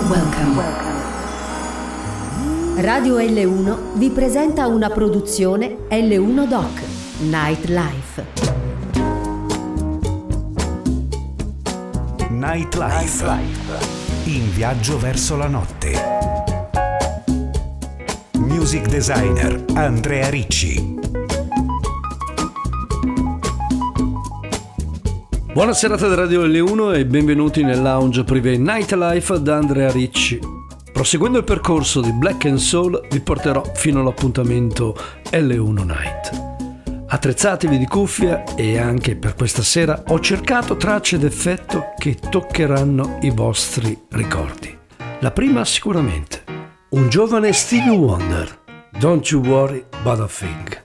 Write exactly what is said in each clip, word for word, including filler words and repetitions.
Welcome. Radio L uno vi presenta una produzione L uno Doc Nightlife. Nightlife. In viaggio verso la notte. Music designer Andrea Ricci. Buona serata da Radio L uno e benvenuti nel lounge privé Nightlife da Andrea Ricci. Proseguendo il percorso di Black and Soul vi porterò fino all'appuntamento L uno Night. Attrezzatevi di cuffia e anche per questa sera ho cercato tracce d'effetto che toccheranno i vostri ricordi. La prima sicuramente, un giovane Stevie Wonder, Don't You Worry About a Thing.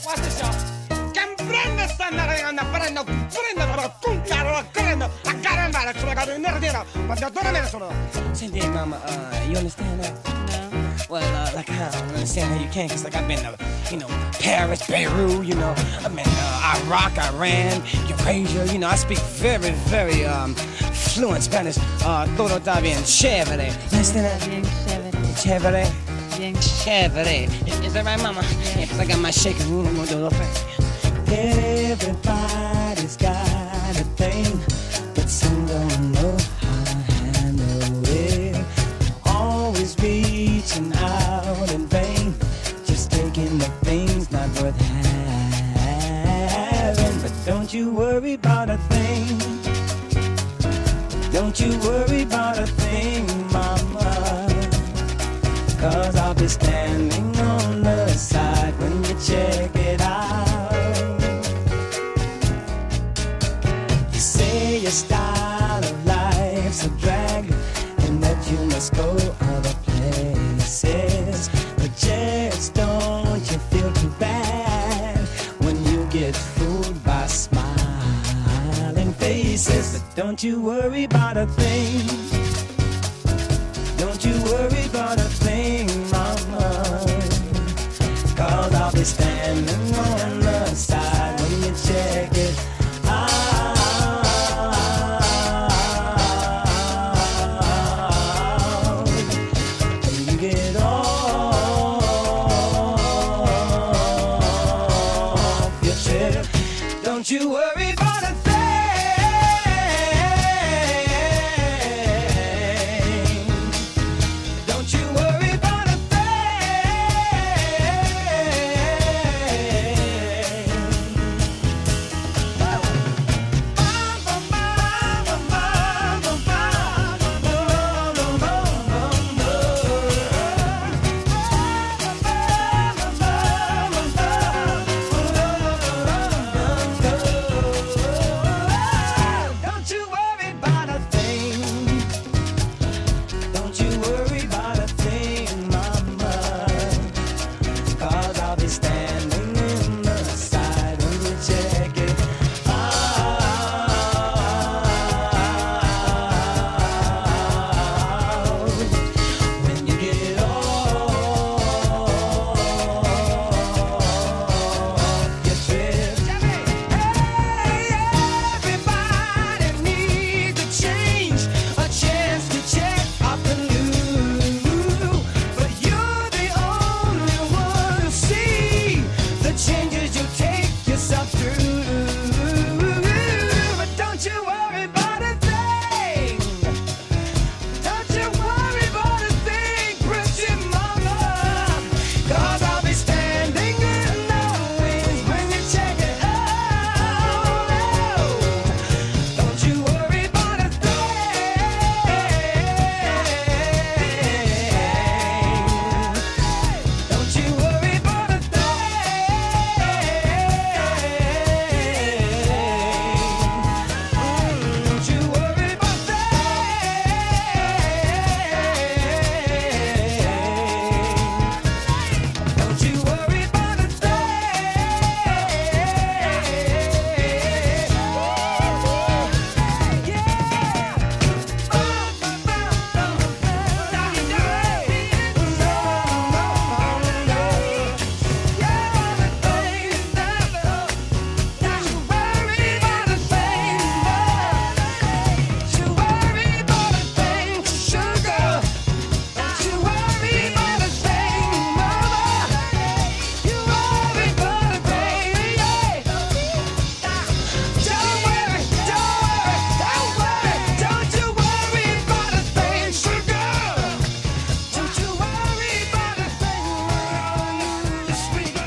Senti, mama, uh, you understand that? No. Well, uh, like, I don't understand how you can, cause like I've been to, you know, Paris, Beirut, you know, I've been uh, Iraq, Iran, Eurasia, you know, I speak very, very um, fluent Spanish. Uh, todo está bien, chévere. You understand that? Bien chévere. Chévere. Bien Chévere. Is that right, mama? Yeah. Yeah, cause I got my shaker, you know, I'm gonna do the thing. Everybody's got a thing, but some don't know how to handle it. Always reaching out in vain, just taking the things not worth having. But don't you worry about a thing. Don't you worry about a thing, mama, cause I'll be standing on the side when you check it out. You say your style of life's a drag and that you must go other places, but just don't you feel too bad when you get fooled by smiling faces. But don't you worry about a thing. Don't you worry about a thing, mama, cause I'll be standing on the side when you check it out. When you get off your chair, don't you worry about a thing.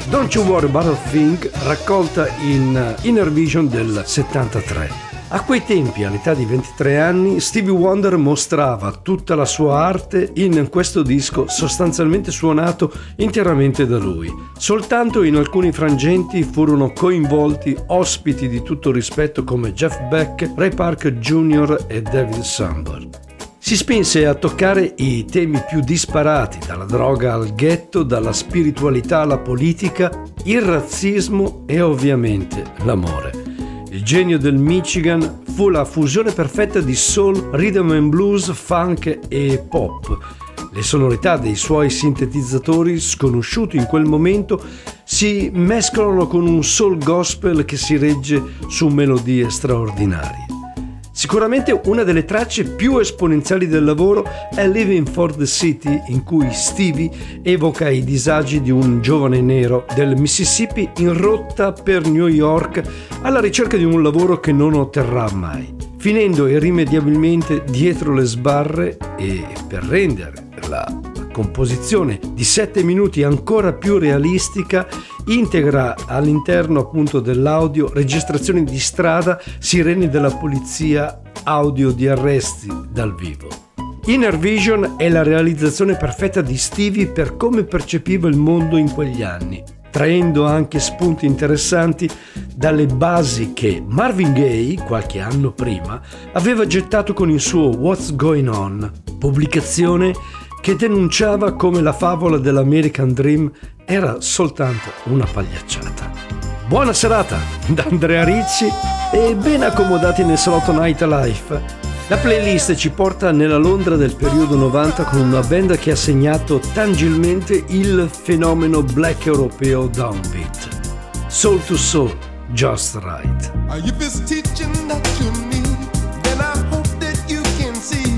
Don't You Worry About a Thing, raccolta in Inner Vision del settantatré. A quei tempi, all'età di ventitré anni, Stevie Wonder mostrava tutta la sua arte in questo disco sostanzialmente suonato interamente da lui. Soltanto in alcuni frangenti furono coinvolti ospiti di tutto rispetto come Jeff Beck, Ray Parker Junior e David Samber. Si spinse a toccare i temi più disparati, dalla droga al ghetto, dalla spiritualità alla politica, il razzismo e ovviamente l'amore. Il genio del Michigan fu la fusione perfetta di soul, rhythm and blues, funk e pop. Le sonorità dei suoi sintetizzatori, sconosciuti in quel momento, si mescolano con un soul gospel che si regge su melodie straordinarie. Sicuramente una delle tracce più esponenziali del lavoro è Living for the City, in cui Stevie evoca i disagi di un giovane nero del Mississippi in rotta per New York alla ricerca di un lavoro che non otterrà mai, finendo irrimediabilmente dietro le sbarre e, per rendere la composizione di sette minuti ancora più realistica, integra all'interno appunto dell'audio registrazioni di strada, sirene della polizia, audio di arresti dal vivo. Inner Vision è la realizzazione perfetta di Stevie per come percepiva il mondo in quegli anni, traendo anche spunti interessanti dalle basi che Marvin Gaye, qualche anno prima, aveva gettato con il suo What's Going On, pubblicazione che denunciava come la favola dell'American Dream era soltanto una pagliacciata. Buona serata da Andrea Ricci e ben accomodati nel salotto Nightlife. La playlist ci porta nella Londra del periodo novanta con una band che ha segnato tangibilmente il fenomeno black europeo downbeat. Soul to Soul, Just Right. If it's teaching that you need, then I hope that you can see.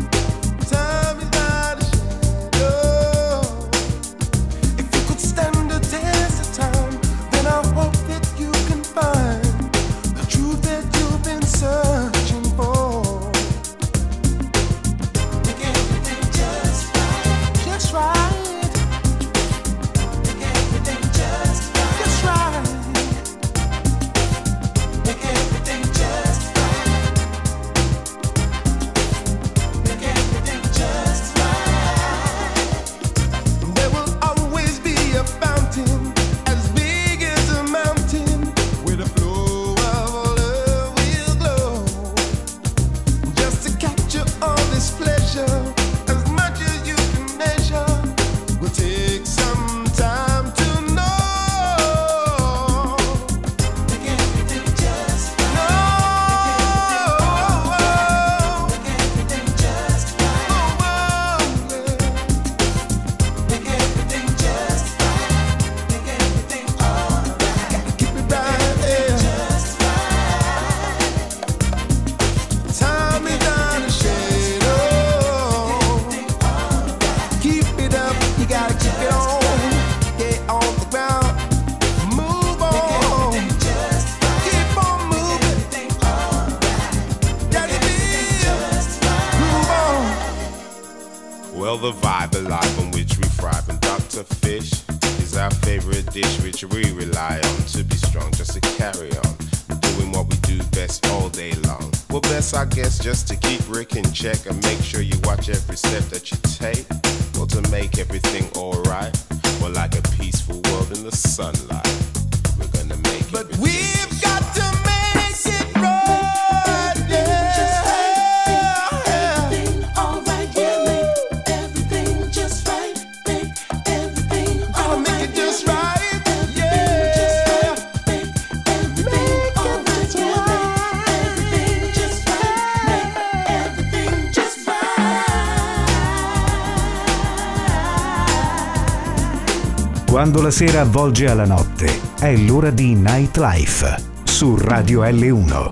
Time is not a shadow. If you could stand the test of time, then I hope that you can find the truth that you've been searching for. Make everything just right, just right. Make everything just right, just right. Make everything just right. Make everything just right. There will always be a fountain as big as a mountain, where the flow of love will glow. Just to capture all this pleasure, as much as you can measure, will take some time to know. Make everything just right. No. Make everything just right. Make everything just right. Make everything alright. Gotta keep it right there. Just right. Time is not a shadow. Keep it up, you gotta keep it on. Get on the ground, move on. Keep on moving. Gotta be, move on. Well, the vibe alive on which we thrive, and Doctor Fish is our favorite dish, which we rely on to be strong, just to carry on, doing what we do best all day long. Well, best I guess just to keep Rick in check and make sure you watch every step that you take. Well, to make everything alright, well, like a peaceful world in the sunlight, we're gonna make But everything we've just got to make it right, yeah. Everything alright, yeah, make everything just right, make everything Gotta make alright, it just yeah, right, make yeah. everything just right, make everything alright, yeah, make everything just right, make everything just right. Quando la sera avvolge alla notte, è l'ora di Nightlife su Radio L uno.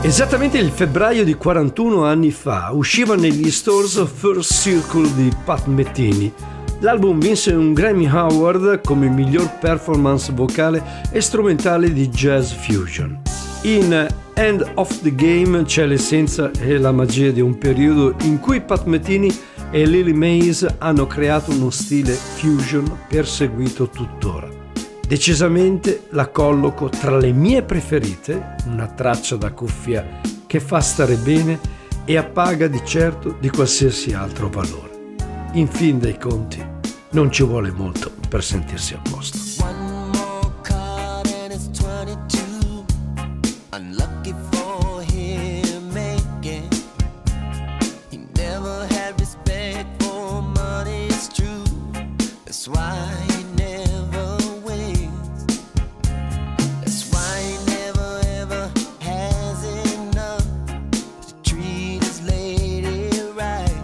Esattamente il febbraio di quarantuno anni fa usciva negli stores First Circle di Pat Metheny. L'album vinse un Grammy Award come miglior performance vocale e strumentale di jazz fusion. In End of the Game c'è l'essenza e la magia di un periodo in cui Pat Metheny e Lily Mays hanno creato uno stile fusion perseguito tuttora. Decisamente la colloco tra le mie preferite, una traccia da cuffia che fa stare bene e appaga di certo di qualsiasi altro valore. In fin dei conti, non ci vuole molto per sentirsi a posto. One more card and it's twenty-two. Unlucky for him again. He never had respect for money, it's true. That's why he never wins. That's why he never ever has enough to treat his lady right.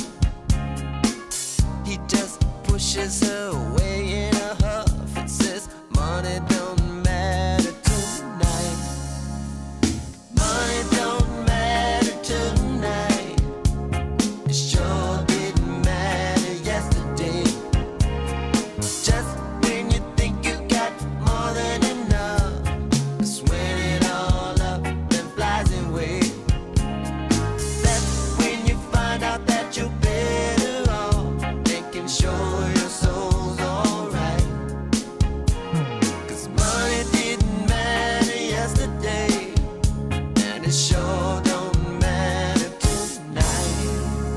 He just pushes her away in a huff and says money don't matter tonight. Money don't matter tonight. It sure didn't matter yesterday. Just when you think you got more than enough, that's when it all up and flies away. That's when you find out that you're better off making sure your soul's alright. 'Cause money didn't matter yesterday, and it sure don't matter tonight.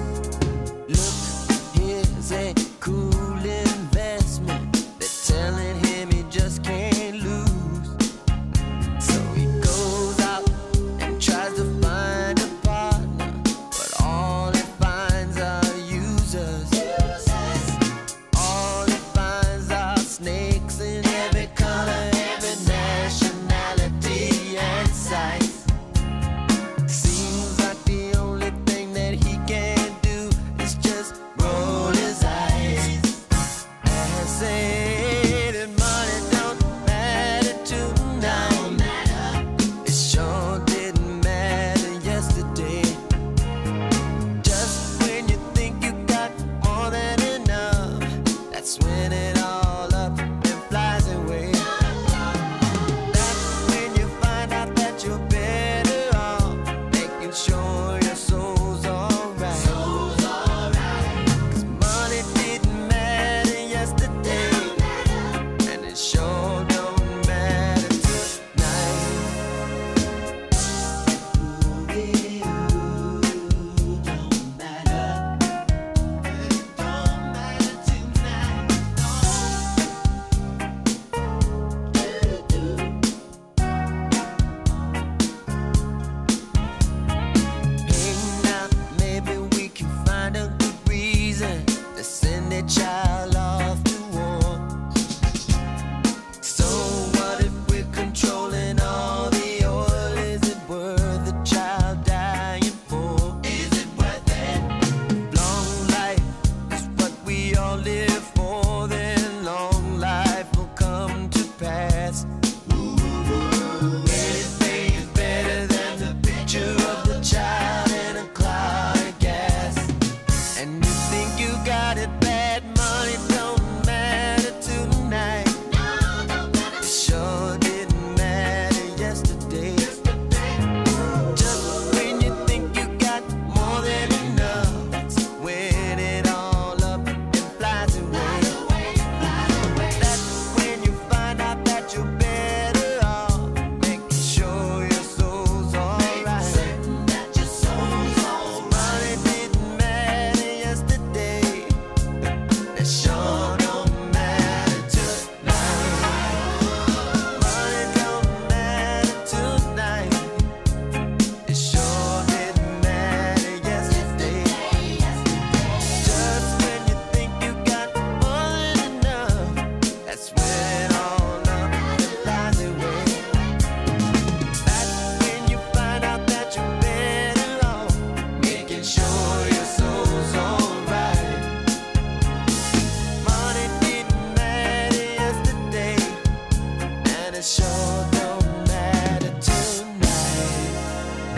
Look, here's a cool investment. They're telling him he just can't lose. So he goes out and tries to find a partner, but all he finds are users. All he finds are snakes in every color, every nationality and size.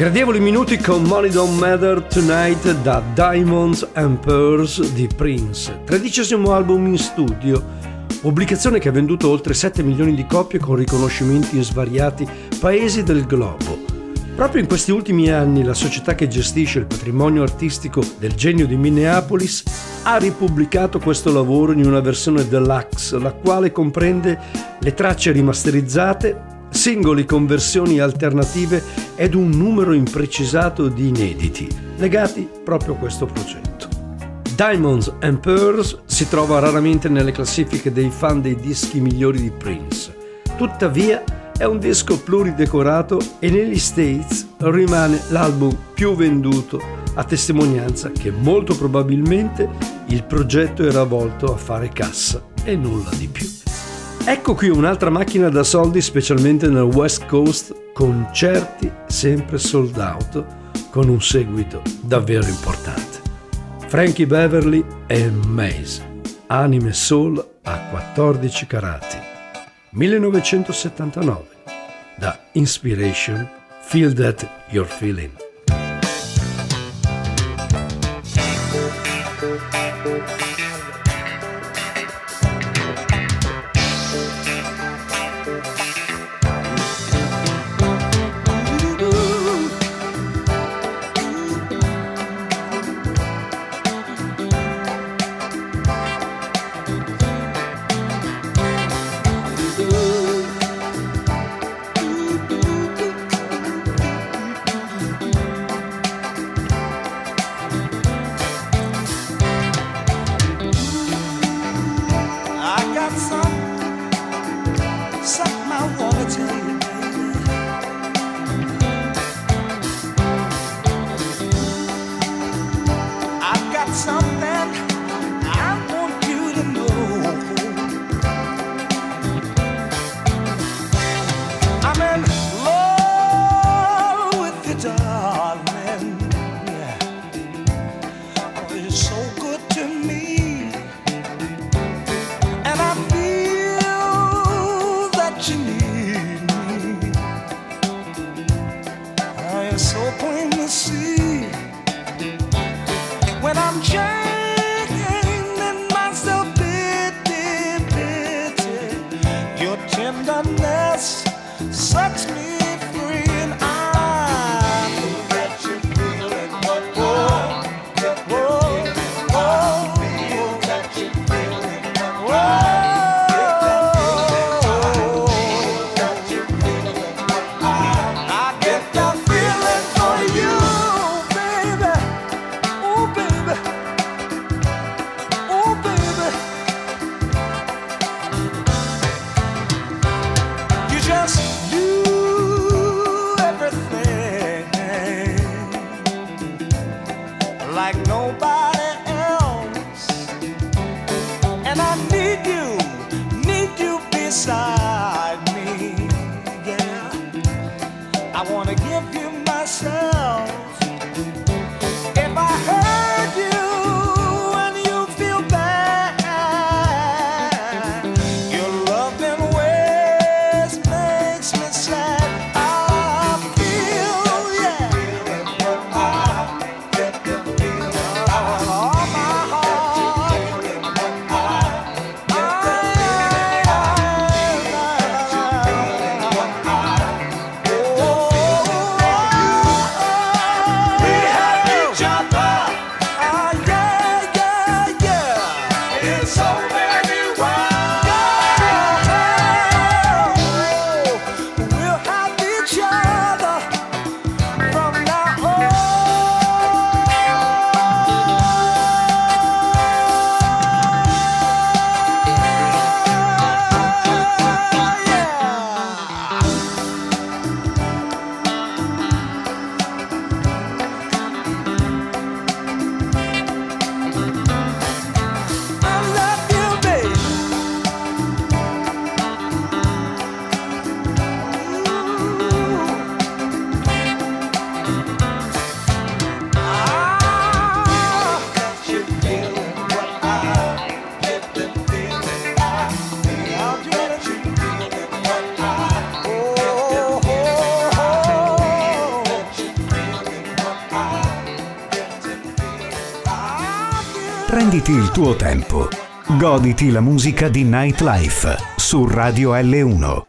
Gradevoli minuti con Money Don't Matter Tonight da Diamonds and Pearls di Prince, tredicesimo album in studio, pubblicazione che ha venduto oltre sette milioni di copie con riconoscimenti in svariati paesi del globo. Proprio in questi ultimi anni la società che gestisce il patrimonio artistico del genio di Minneapolis ha ripubblicato questo lavoro in una versione deluxe, la quale comprende le tracce rimasterizzate, singoli con versioni alternative ed un numero imprecisato di inediti legati proprio a questo progetto. Diamonds and Pearls si trova raramente nelle classifiche dei fan dei dischi migliori di Prince. Tuttavia è un disco pluridecorato e negli States rimane l'album più venduto, a testimonianza che molto probabilmente il progetto era volto a fare cassa e nulla di più. Ecco qui un'altra macchina da soldi, specialmente nel West Coast, concerti sempre sold out, con un seguito davvero importante. Frankie Beverly e Maze, Anime Soul a quattordici carati, millenovecentosettantanove, da Inspiration, Feel That You're Feeling. Oh Prenditi il tuo tempo. Goditi la musica di Nightlife su Radio L uno.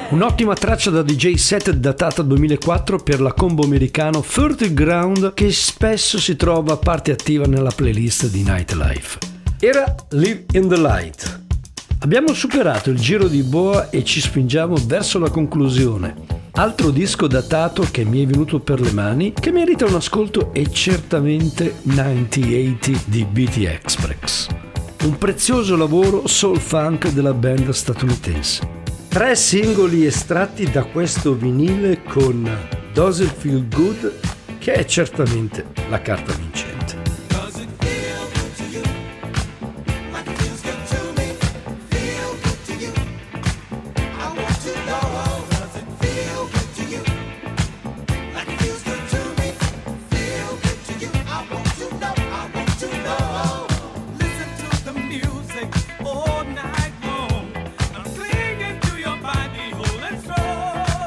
Un'ottima traccia da D J set datata duemilaquattro per la combo americano Fertile Ground, che spesso si trova a parte attiva nella playlist di Nightlife. Era Live in the Light. Abbiamo superato il giro di boa e ci spingiamo verso la conclusione. Altro disco datato che mi è venuto per le mani, che merita un ascolto, è certamente millenottanta di B T Express. Un prezioso lavoro soul funk della band statunitense. Tre singoli estratti da questo vinile con Does It Feel Good, che è certamente la carta vincente.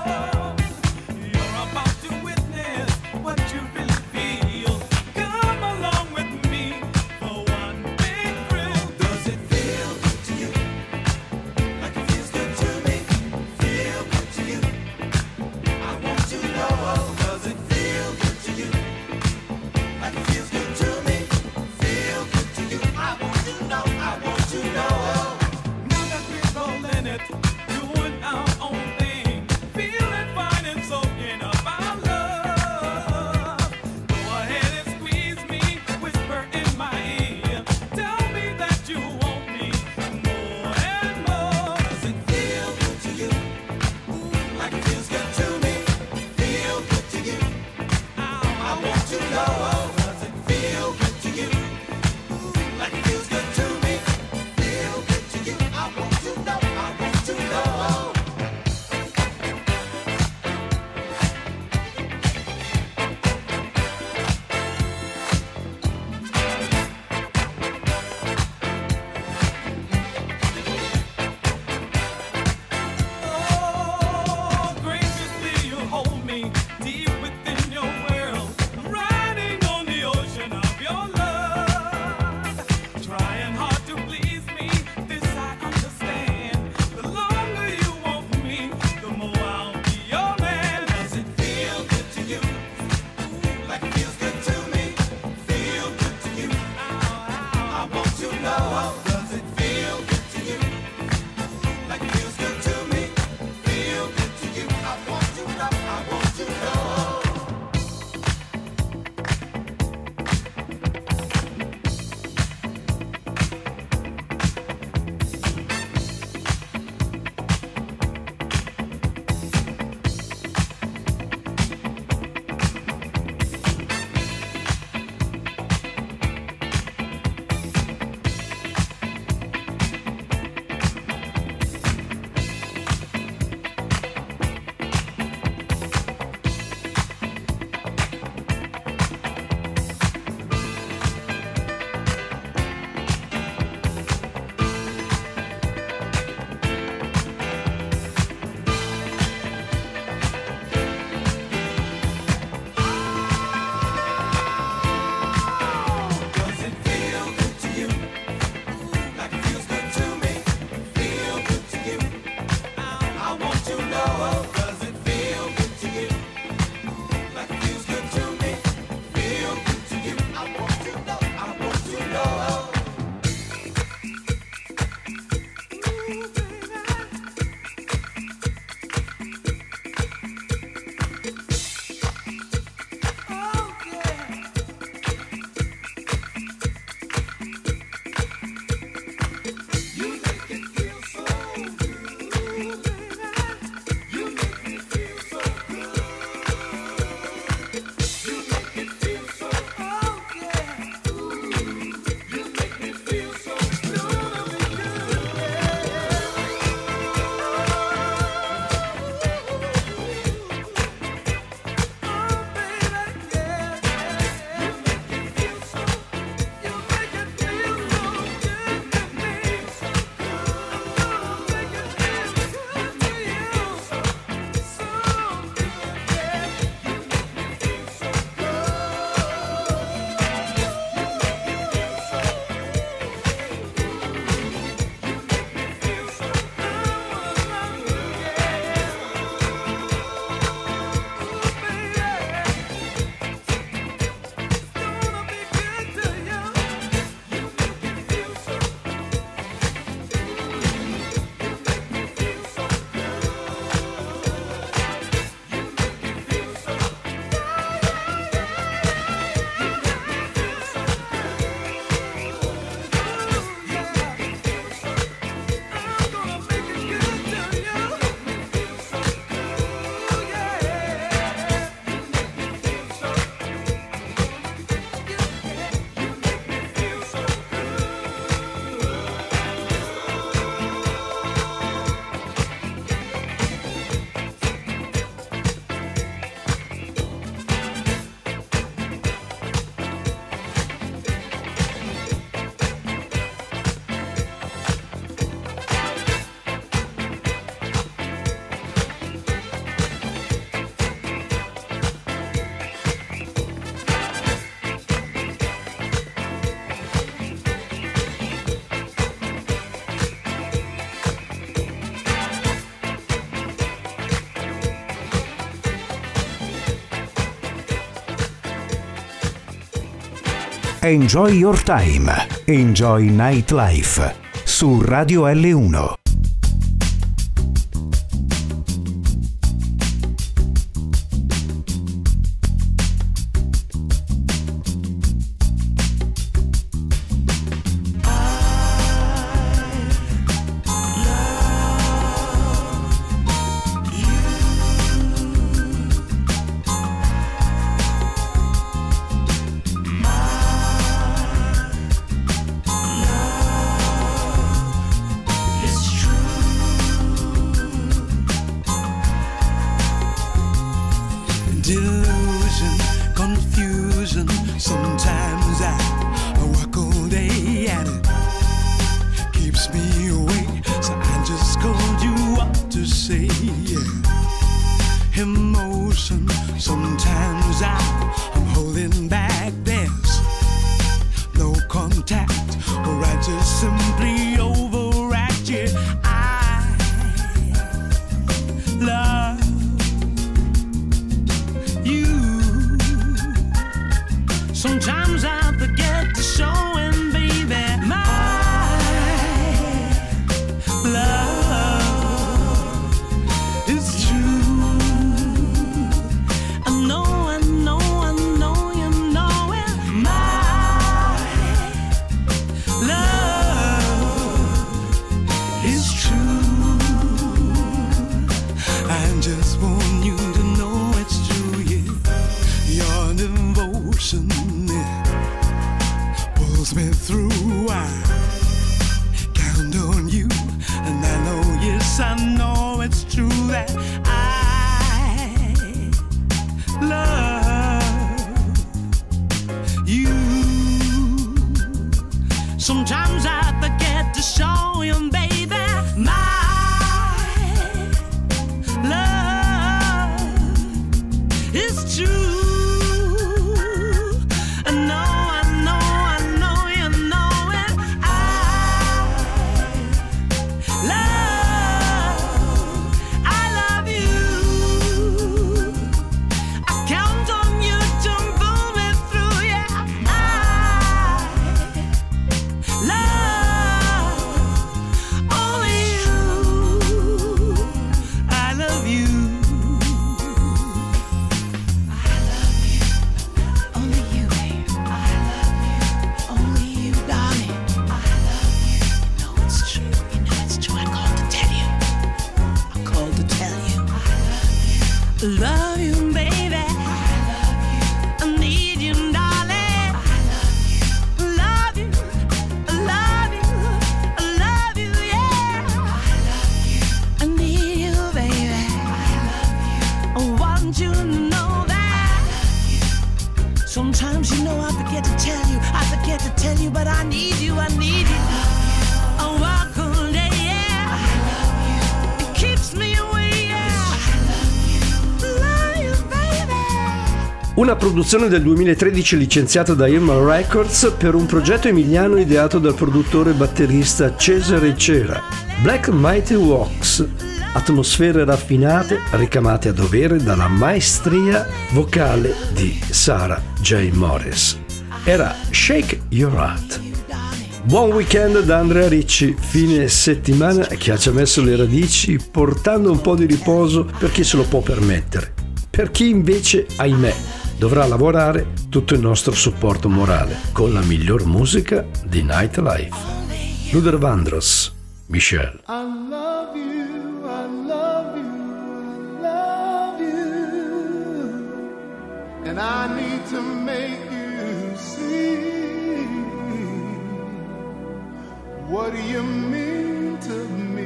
What you really feel. Come on. Enjoy Your Time. Enjoy Nightlife. Su Radio L uno. Delusion, confusion. Sometimes I work all day at it. Keeps me awake, so I just called you up to say, yeah. Emotion, sometimes I, I'm holding back. There's no contact, or I just simply overact. Yeah, I love sometimes I forget to show him, baby, my love is true. I know, I know, I know, you know it. My love is true. I just want you to know it's true, yeah. Your devotion pulls me through. I count on you, and I know, yes, I know it's true that I love you. Sometimes I forget to show you, baby, my love is true. Love you, baby. I need you, darling. Love you, love you, love you, yeah. I need you, baby. I want you to know that. Sometimes, you know, I forget to tell you, I forget to tell you, but I need you, I need you. I walk all day, yeah. It keeps me away. Una produzione del duemilatredici licenziata da Irma Records per un progetto emiliano ideato dal produttore e batterista Cesare Cera. Black Mighty Walks, atmosfere raffinate ricamate a dovere dalla maestria vocale di Sarah J. Morris. Era Shake Your Heart. Buon weekend da Andrea Ricci, fine settimana che ci ha messo le radici portando un po' di riposo per chi se lo può permettere. Per chi invece, ahimè, dovrà lavorare, tutto il nostro supporto morale con la miglior musica di Nightlife. Luther Vandross, Michelle. I love you, I love you, I love you, and I need to make you see what you mean to me.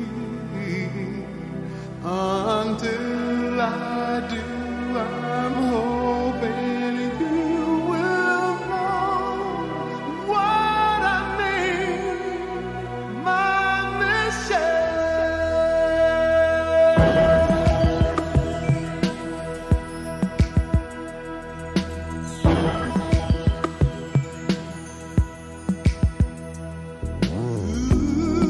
Until I do, I'm hoping you will know what I mean, my Michelle. Ooh.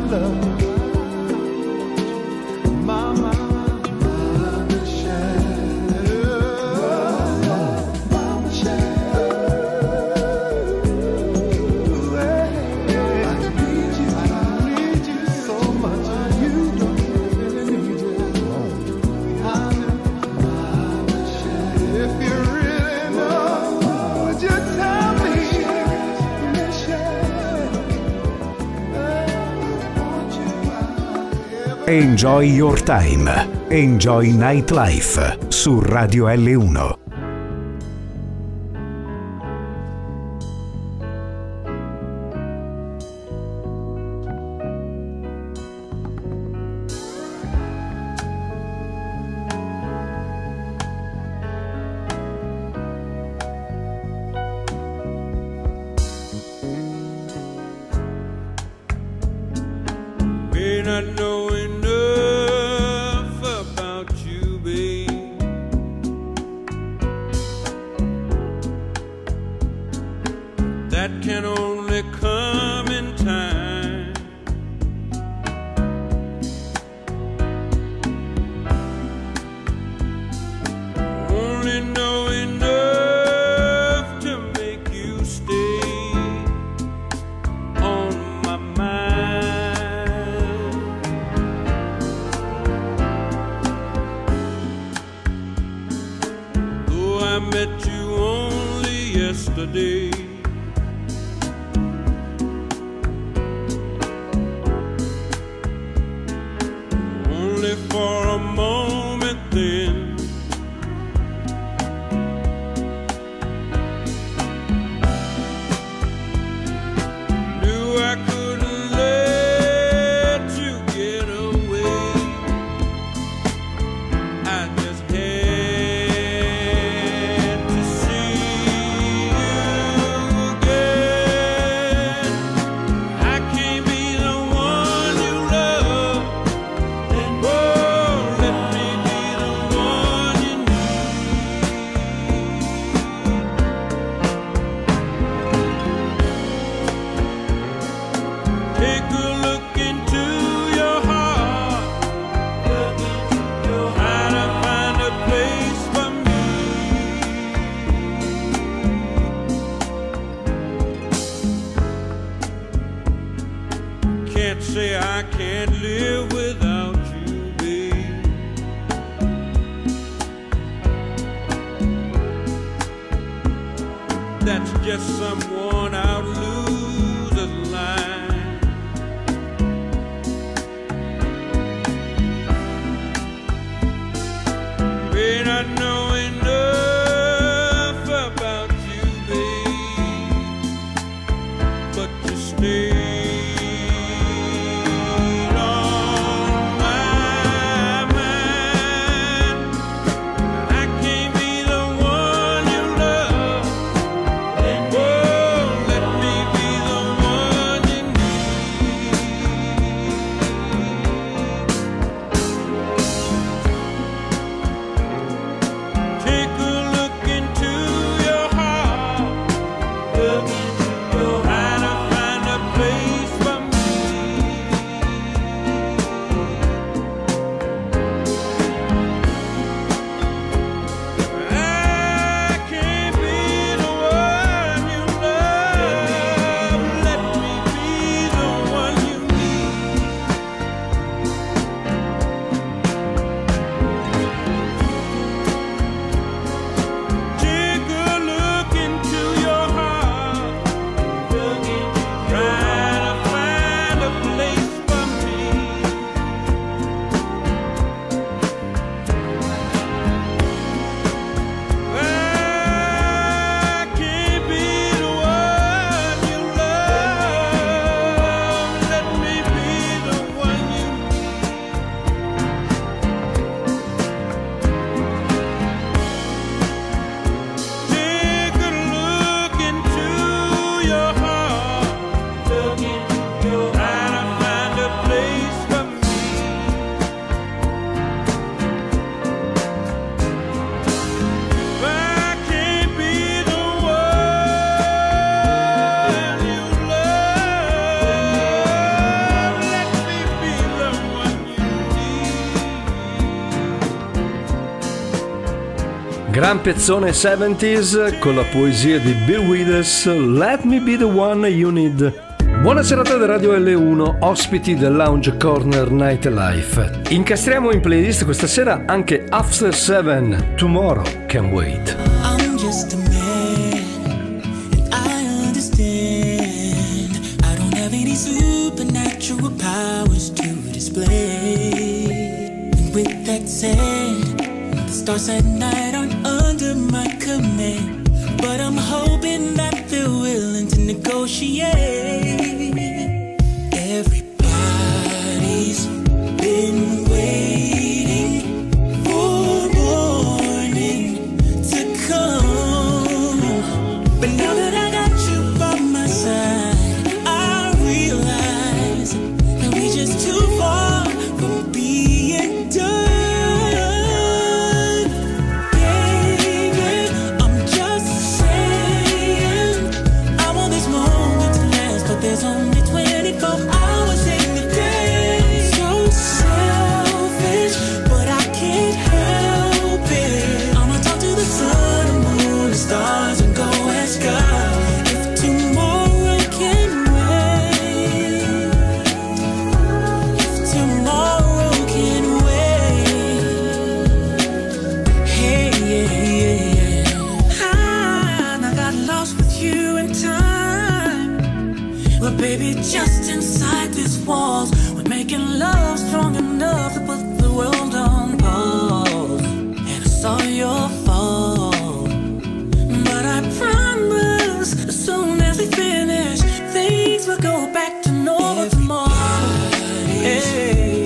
love. My, my, my Michelle. My Michelle. I need you, I need you so much. You don't really need you. Honey, my Michelle. If you really know, would you tell me, Michelle? I want you. Enjoy your time. Enjoy Nightlife su Radio L uno. May not know enough about you, babe. That can only come in time. Only know enough to make you stay on my mind. Though I met you only yesterday, only for a moment then. Knew I couldn't let you get away. I just had to see you again. I can't be the one you love, and oh, let me be the one you need. Take a look into your heart. Try to find a place for me. Can't say I can't live without you, babe. That's just some worn out loser's line. May not know enough about you, babe, but you stayed on my mind. I can't be the one you love, and oh, let me Gran pezzone seventies con la poesia di Bill Withers, Let Me Be The One You Need. Buona serata da Radio L uno, ospiti del Lounge Corner Nightlife. Incastriamo in playlist questa sera anche After Seven, Tomorrow Can Wait. I'm just a man, and I understand. I don't have any supernatural powers to display. And with that said, the stars at night aren't under my command. But I'm hoping that they're willing to negotiate. Everybody's been waiting for morning to come. But now that I got you by my side, I realize that we're just too far from being done. Baby, I'm just saying, I want this moment to last, but there's only twenty-four hours in the day. So selfish, but I can't help it. I'ma talk to the sun, the moon, the stars, and go ask God if tomorrow can wait. If tomorrow can wait. Hey, yeah, yeah, yeah. And I got lost with you in time. Well, baby, just inside these walls, we're making love strong enough to put the world on pause. And I saw your fall, but I promise as soon as we finish, things will go back to normal tomorrow. Hey,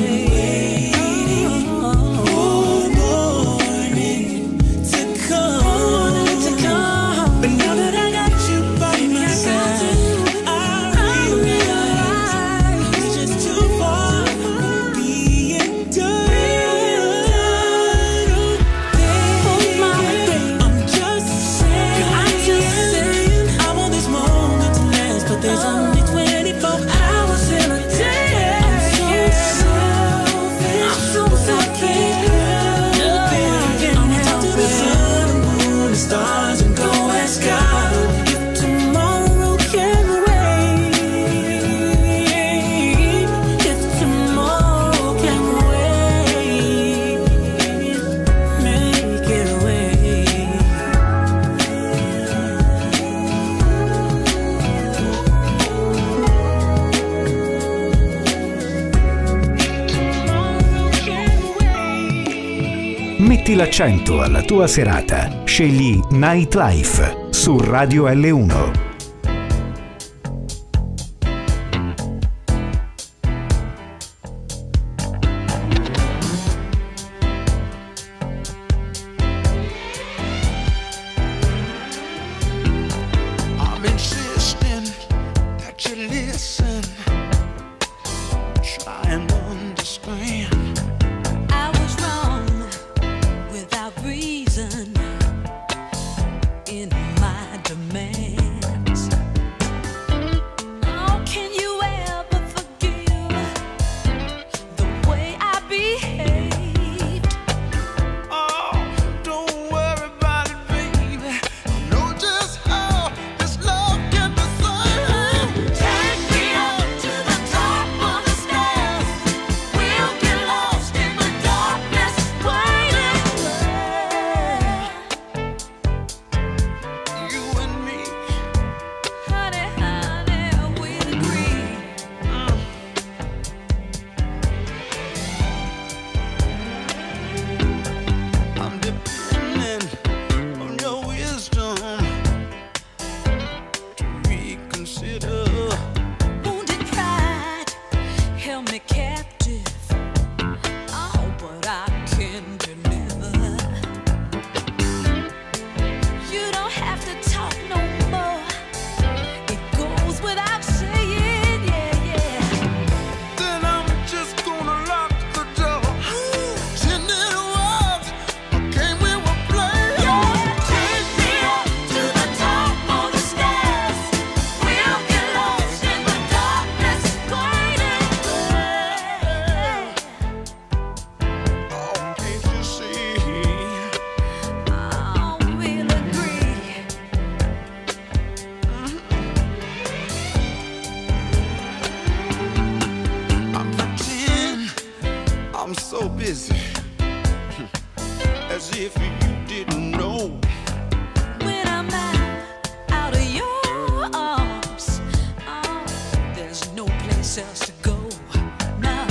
for morning to come. To come. But now that I got you by my side, I realize it's just too far from being done. Oh, my baby, I'm just saying, I'm just saying, I want this moment to last, but there's only twenty-four hours in a day. I'm so selfish, I'm so selfish. I'ma talk to the sun, the moon, the stars, and go ask God if tomorrow can wait. If tomorrow can wait, make it wait. Tomorrow can wait. Metti l'accento alla tua serata. Scegli Nightlife su Radio L uno. I'm insisting that you listen, try and understand. I was wrong without reason in my demands. How can you ever forgive the way I behaved? Oh, don't worry about it, baby. I know just how this love can be saved. Take me up to the top of the stairs. We'll get lost in the darkness, waiting there. You and me, I'm so busy, as if you didn't know. When I'm out, out of your arms, oh, there's no place else to go. No,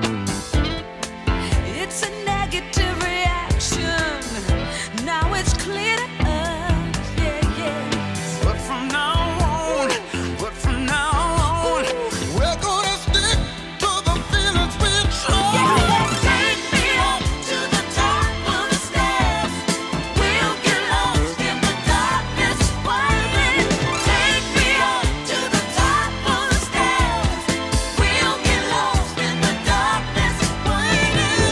it's a negative reaction. Now it's clear to us, yeah, yeah. But from now on, but from now on, we're gonna stick to the feelings we try. Take me up to the top of the stairs. We'll get lost in the darkness, waiting. Take me up to the top of the stairs. We'll get lost in the darkness, waiting.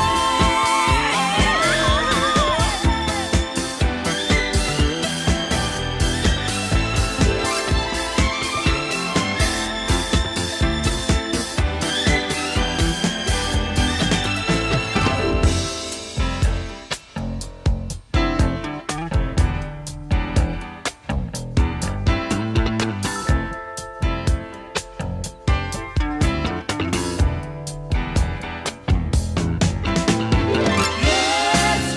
Let's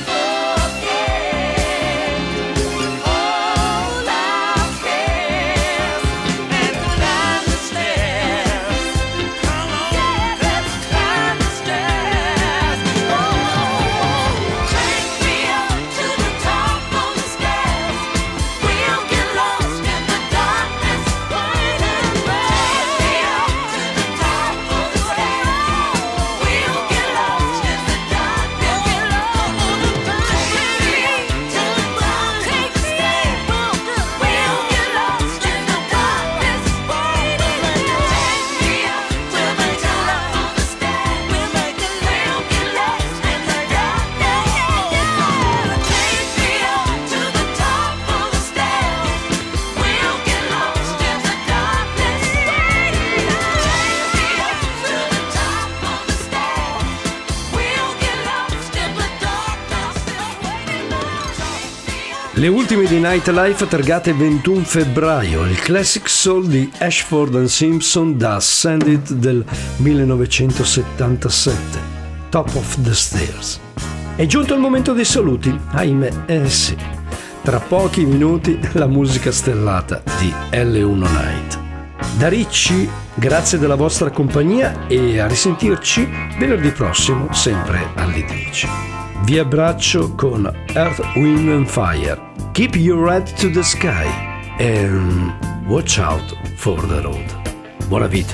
forget all our cares and climb the stairs. Come on, yeah, let's climb the stairs. Oh, take me up to the top of the stairs. We'll get lost in the darkness, waiting. Take me up to the top of the stairs. We'll get lost in the darkness. Get lost on the take me to the top, take me. We'll get lost in the darkness, waiting. Take me up to the top of the stairs. We'll make it. We'll get lost in the darkness. Take me up to the top of the stairs. We'll get lost in the darkness, waiting. Take me up to the top of the stairs. We'll get lost in the darkness, waiting. Le ultime di Nightlife targate ventuno febbraio, il classic soul di Ashford and Simpson da Send It del millenovecentosettantasette, Top of the Stairs. È giunto il momento dei saluti, ahimè, eh sì. Tra pochi minuti la musica stellata di L uno Night. Da Ricci, grazie della vostra compagnia e a risentirci venerdì prossimo, sempre alle dieci. Vi abbraccio con Earth, Wind and Fire. Keep your head to the sky and watch out for the road. Buona vita.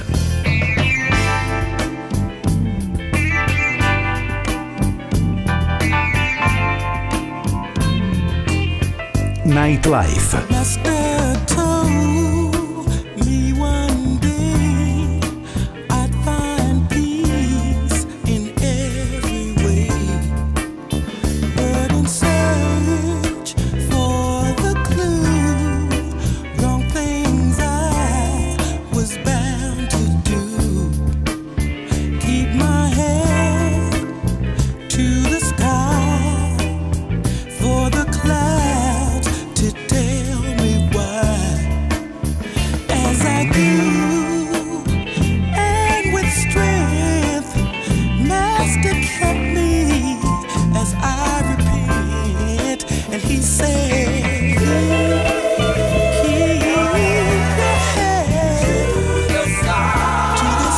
Nightlife. Master told me one day I'd find peace in every way, but in search for the clue, wrong things I was bound to do. Keep my head to the sky for the clouds to tell me why. As I grew and with strength, Master kept me as I repent, and He said, keep your head to the sky.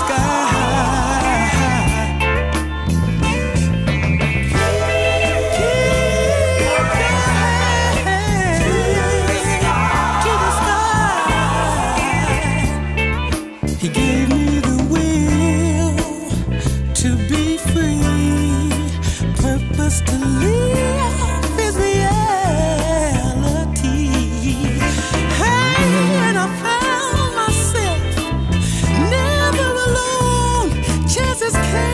He gave me the will to be free, purpose to live His reality. Hey, and I found myself never alone. Chances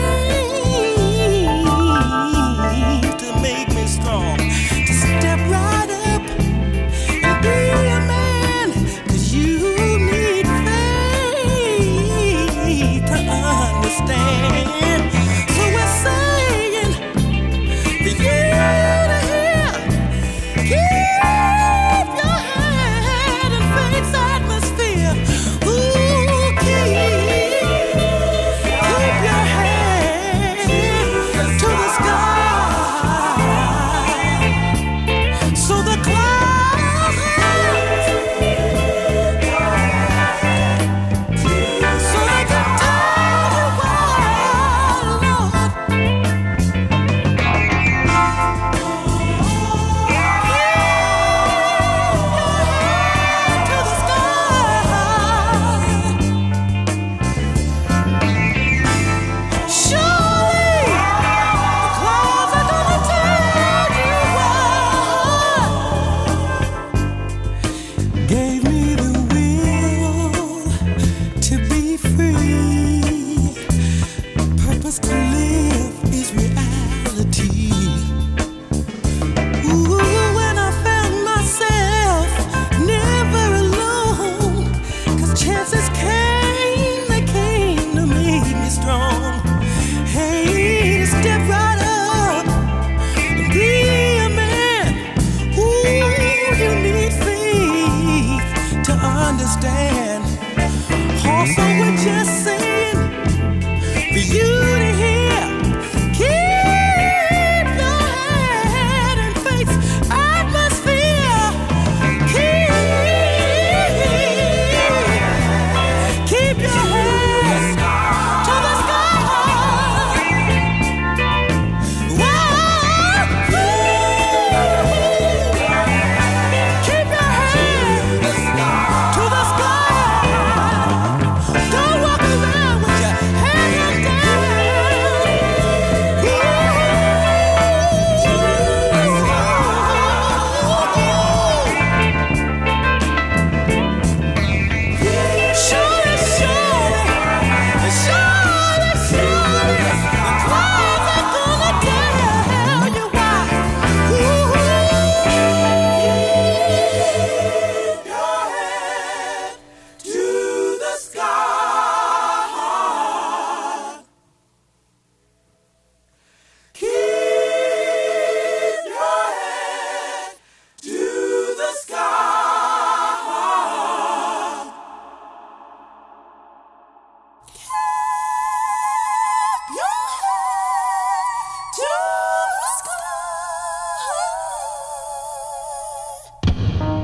came to make me strong, to step right up and be a man, 'cause you need faith to understand. So we're saying, yeah.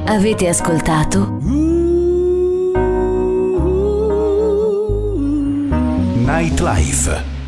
Avete ascoltato Nightlife.